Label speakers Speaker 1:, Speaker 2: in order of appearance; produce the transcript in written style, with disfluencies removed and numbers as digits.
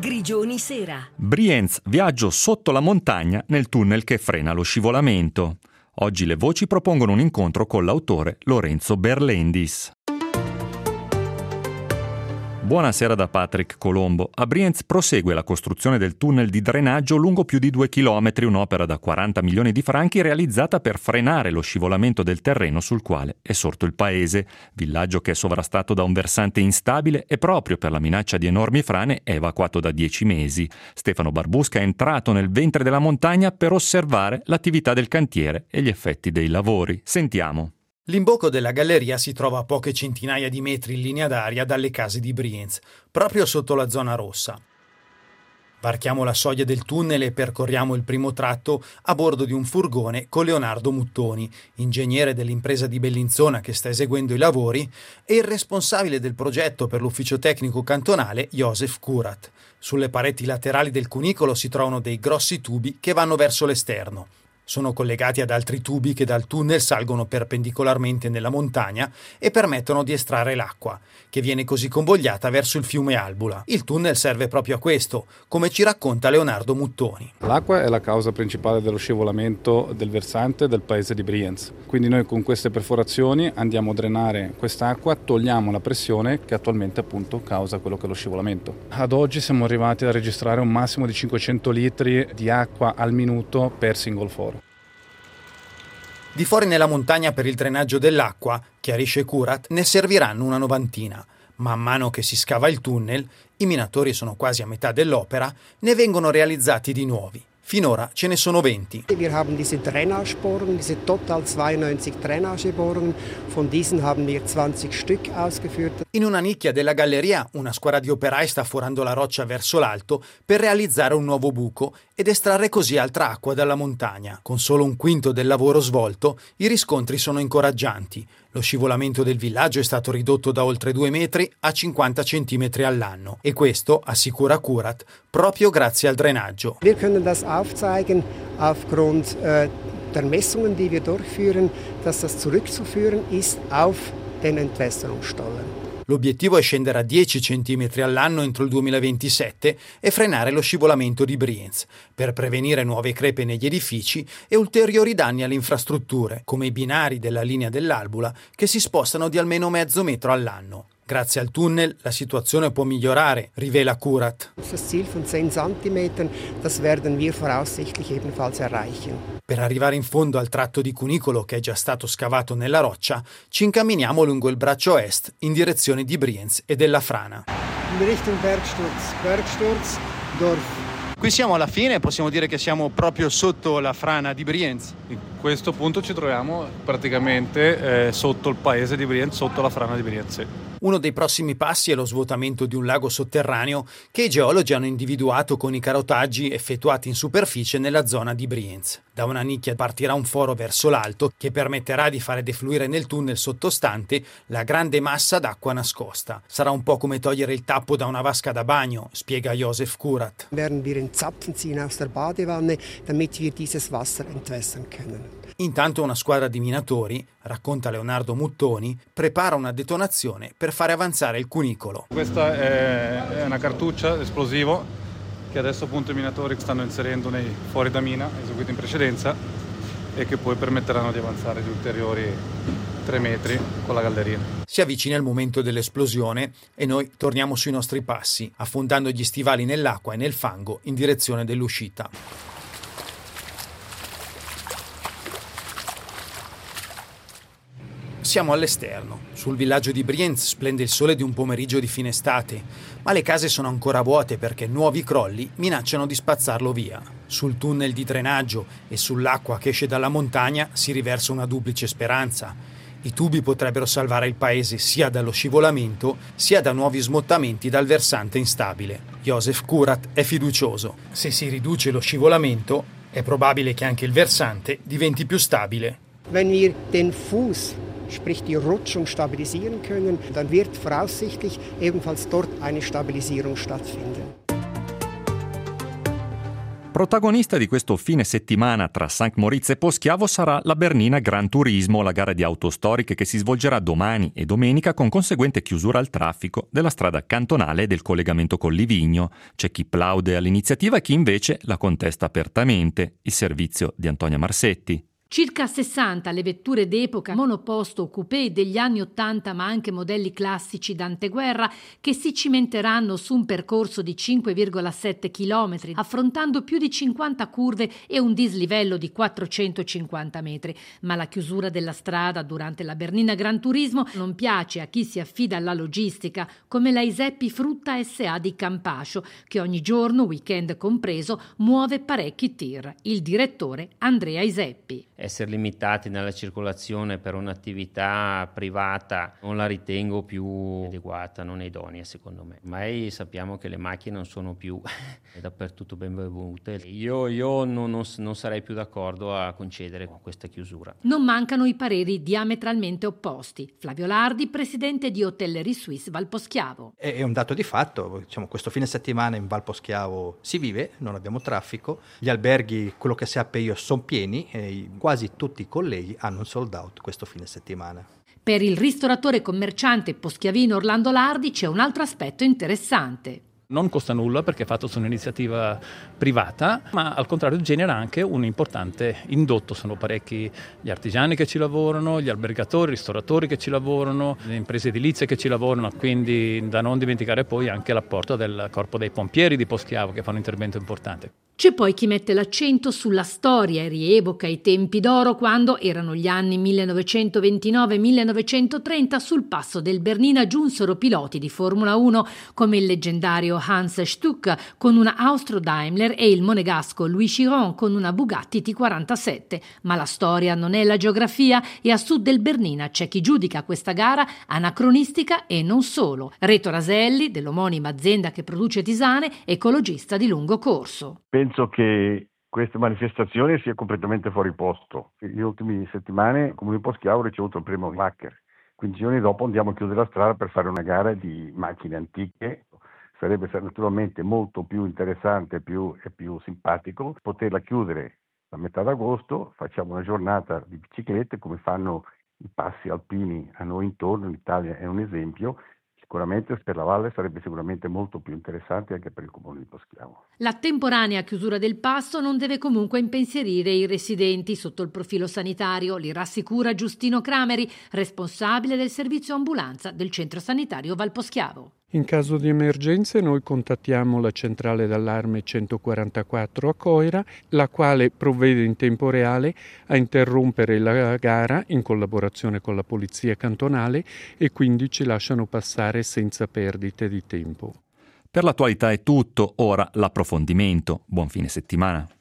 Speaker 1: Grigioni Sera.
Speaker 2: Brienz, viaggio sotto la montagna nel tunnel che frena lo scivolamento. Oggi le voci propongono un incontro con l'autore Lorenzo Berlendis. Buonasera da Patrick Colombo. A Brienz prosegue la costruzione del tunnel di drenaggio lungo più di 2 chilometri, un'opera da 40 milioni di franchi realizzata per frenare lo scivolamento del terreno sul quale è sorto il paese, villaggio che è sovrastato da un versante instabile e proprio per la minaccia di enormi frane è evacuato da 10 mesi. Stefano Barbusca è entrato nel ventre della montagna per osservare l'attività del cantiere e gli effetti dei lavori. Sentiamo.
Speaker 3: L'imbocco della galleria si trova a poche centinaia di metri in linea d'aria dalle case di Brienz, proprio sotto la zona rossa. Varchiamo la soglia del tunnel e percorriamo il primo tratto a bordo di un furgone con Leonardo Muttoni, ingegnere dell'impresa di Bellinzona che sta eseguendo i lavori, e il responsabile del progetto per l'ufficio tecnico cantonale, Josef Kurat. Sulle pareti laterali del cunicolo si trovano dei grossi tubi che vanno verso l'esterno. Sono collegati ad altri tubi che dal tunnel salgono perpendicolarmente nella montagna e permettono di estrarre l'acqua, che viene così convogliata verso il fiume Albula. Il tunnel serve proprio a questo, come ci racconta Leonardo Muttoni.
Speaker 4: L'acqua è la causa principale dello scivolamento del versante del paese di Brienz. Quindi noi con queste perforazioni andiamo a drenare quest'acqua, togliamo la pressione che attualmente appunto causa quello che è lo scivolamento. Ad oggi siamo arrivati a registrare un massimo di 500 litri di acqua al minuto per single foro.
Speaker 3: Di fuori nella montagna per il drenaggio dell'acqua, chiarisce Kurat, ne serviranno una 90. Man mano che si scava il tunnel, i minatori sono quasi a metà dell'opera, ne vengono realizzati di nuovi. Finora ce ne sono 20.
Speaker 5: Wir haben diese Drainagebohrungen, diese total 92 Drainagebohrungen, von diesen haben wir 20 Stück ausgeführt.
Speaker 3: In una nicchia della galleria una squadra di operai sta forando la roccia verso l'alto per realizzare un nuovo buco ed estrarre così altra acqua dalla montagna. Con solo un quinto del lavoro svolto, i riscontri sono incoraggianti. Lo scivolamento del villaggio è stato ridotto da oltre 2 metri a 50 centimetri all'anno e questo, assicura Kurat, proprio grazie al drenaggio.
Speaker 5: Wir können das aufzeigen aufgrund der Messungen, die wir durchführen, dass das zurückzuführen ist auf den Entwässerungsstollen.
Speaker 3: L'obiettivo è scendere a 10 cm all'anno entro il 2027 e frenare lo scivolamento di Brienz, per prevenire nuove crepe negli edifici e ulteriori danni alle infrastrutture, come i binari della linea dell'Albula, che si spostano di almeno mezzo metro all'anno. Grazie al tunnel la situazione può migliorare, rivela Kurat.
Speaker 5: Das Ziel von 10 cm, das werden wir voraussichtlich ebenfalls erreichen.
Speaker 3: Per arrivare in fondo al tratto di cunicolo che è già stato scavato nella roccia, ci incamminiamo lungo il braccio est in direzione di Brienz e della frana.
Speaker 5: In Richtung Bergsturz, Dorf.
Speaker 3: Qui siamo alla fine, possiamo dire che siamo proprio sotto la frana di Brienz.
Speaker 4: In questo punto ci troviamo praticamente sotto il paese di Brienz, sotto la frana di Brienz.
Speaker 3: Uno dei prossimi passi è lo svuotamento di un lago sotterraneo che i geologi hanno individuato con i carotaggi effettuati in superficie nella zona di Brienz. Da una nicchia partirà un foro verso l'alto che permetterà di fare defluire nel tunnel sottostante la grande massa d'acqua nascosta. Sarà un po' come togliere il tappo da una vasca da bagno, spiega Josef Kurat.
Speaker 5: Werden wir in Zapfen ziehen aus der Badewanne, damit wir dieses Wasser entwässern können.
Speaker 3: Intanto una squadra di minatori, racconta Leonardo Muttoni, prepara una detonazione per fare avanzare il cunicolo.
Speaker 4: Questa è una cartuccia esplosivo che adesso appunto i minatori stanno inserendo nei fuori da mina eseguiti in precedenza e che poi permetteranno di avanzare di ulteriori 3 metri con la galleria.
Speaker 3: Si avvicina il momento dell'esplosione e noi torniamo sui nostri passi, affondando gli stivali nell'acqua e nel fango in direzione dell'uscita. Siamo all'esterno. Sul villaggio di Brienz splende il sole di un pomeriggio di fine estate, ma le case sono ancora vuote perché nuovi crolli minacciano di spazzarlo via. Sul tunnel di drenaggio e sull'acqua che esce dalla montagna si riversa una duplice speranza. I tubi potrebbero salvare il paese sia dallo scivolamento sia da nuovi smottamenti dal versante instabile. Josef Kurat è fiducioso. Se si riduce lo scivolamento, è probabile che anche il versante diventi più stabile.
Speaker 5: Wenn wir den Fuß, sprich die Rutschung, stabilisieren können, dann wird voraussichtlich ebenfalls dort eine Stabilisierung stattfinden.
Speaker 2: Protagonista di questo fine settimana tra St. Moritz e Poschiavo sarà la Bernina Gran Turismo, la gara di auto storiche che si svolgerà domani e domenica con conseguente chiusura al traffico della strada cantonale e del collegamento con Livigno. C'è chi plaude all'iniziativa e chi invece la contesta apertamente, il servizio di Antonia Marsetti.
Speaker 1: Circa 60 le vetture d'epoca, monoposto o coupé degli anni 80, ma anche modelli classici d'anteguerra, che si cimenteranno su un percorso di 5,7 km, affrontando più di 50 curve e un dislivello di 450 metri. Ma la chiusura della strada durante la Bernina Gran Turismo non piace a chi si affida alla logistica, come la Iseppi Frutta S.A. di Campascio, che ogni giorno, weekend compreso, muove parecchi tir. Il direttore Andrea Iseppi.
Speaker 6: Essere limitati nella circolazione per un'attività privata non la ritengo più adeguata, non è idonea secondo me. Ormai sappiamo che le macchine non sono più dappertutto benvenute. Io non sarei più d'accordo a concedere questa chiusura.
Speaker 1: Non mancano i pareri diametralmente opposti. Flavio Lardi, presidente di Hotellerie Suisse Valposchiavo.
Speaker 7: È un dato di fatto, questo fine settimana in Valposchiavo si vive, non abbiamo traffico, gli alberghi, quello che sappia io, sono pieni e quasi tutti i colleghi hanno un sold out questo fine settimana.
Speaker 1: Per il ristoratore commerciante poschiavino Orlando Lardi c'è un altro aspetto interessante.
Speaker 8: Non costa nulla perché è fatto su un'iniziativa privata, ma al contrario genera anche un importante indotto. Sono parecchi gli artigiani che ci lavorano, gli albergatori, i ristoratori che ci lavorano, le imprese edilizie che ci lavorano, quindi da non dimenticare poi anche l'apporto del corpo dei pompieri di Poschiavo che fa un intervento importante.
Speaker 1: C'è poi chi mette l'accento sulla storia e rievoca i tempi d'oro quando erano gli anni 1929-1930 sul passo del Bernina giunsero piloti di Formula 1 come il leggendario Hans Stuck con una Austro-Daimler e il monegasco Louis Chiron con una Bugatti T47. Ma la storia non è la geografia e a sud del Bernina c'è chi giudica questa gara anacronistica e non solo. Reto Raselli, dell'omonima azienda che produce tisane, ecologista di lungo corso.
Speaker 9: Penso che questa manifestazione sia completamente fuori posto. Le ultime settimane il Comune di Poschiavo ha ricevuto il premio Wacker. 15 giorni dopo andiamo a chiudere la strada per fare una gara di macchine antiche. Sarebbe naturalmente molto più interessante e più simpatico poterla chiudere a metà d'agosto. Facciamo una giornata di biciclette come fanno i passi alpini a noi intorno. L'Italia è un esempio. Sicuramente per la valle sarebbe sicuramente molto più interessante anche per il Comune di Poschiavo.
Speaker 1: La temporanea chiusura del passo non deve comunque impensierire i residenti sotto il profilo sanitario, li rassicura Giustino Crameri, responsabile del servizio ambulanza del centro sanitario Valposchiavo.
Speaker 10: In caso di emergenze noi contattiamo la centrale d'allarme 144 a Coira, la quale provvede in tempo reale a interrompere la gara in collaborazione con la polizia cantonale e quindi ci lasciano passare senza perdite di tempo.
Speaker 2: Per l'attualità è tutto, ora l'approfondimento. Buon fine settimana.